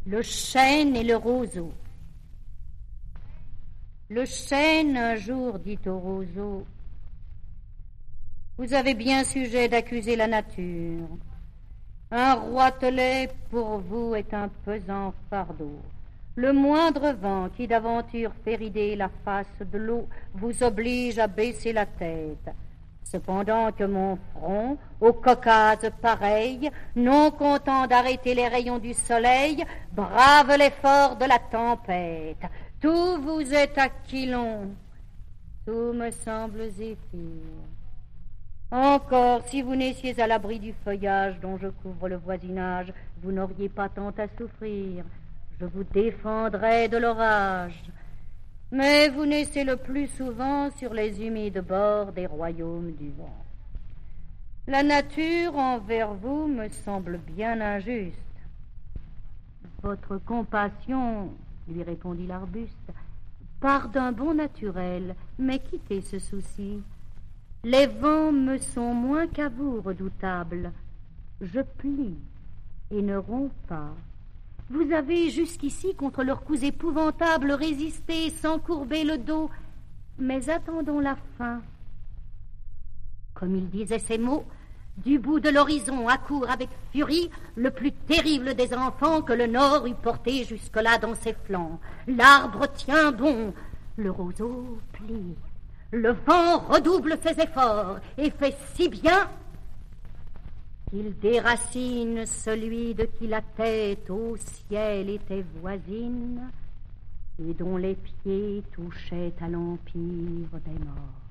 Le chêne et le roseau. Le chêne un jour dit au roseau: vous avez bien sujet d'accuser la nature. Un roitelet pour vous est un pesant fardeau. Le moindre vent qui d'aventure fait rider la face de l'eau vous oblige à baisser la tête. Cependant que mon front, au Caucase pareil, non content d'arrêter les rayons du soleil, brave l'effort de la tempête. Tout vous est aquilon, tout me semble zéphyr. Encore, si vous naissiez à l'abri du feuillage dont je couvre le voisinage, vous n'auriez pas tant à souffrir. Je vous défendrais de l'orage. Mais vous naissez le plus souvent sur les humides bords des royaumes du vent. La nature envers vous me semble bien injuste. Votre compassion, lui répondit l'arbuste, part d'un bon naturel, mais quittez ce souci. Les vents me sont moins qu'à vous redoutables. Je plie et ne romps pas. Vous avez jusqu'ici, contre leurs coups épouvantables, résisté sans courber le dos. Mais attendons la fin. Comme il disait ces mots, du bout de l'horizon accourt avec furie le plus terrible des enfants que le Nord eût porté jusque-là dans ses flancs. L'arbre tient bon, le roseau plie. Le vent redouble ses efforts et fait si bien qu'il déracine celui de qui la tête au ciel était voisine et dont les pieds touchaient à l'empire des morts.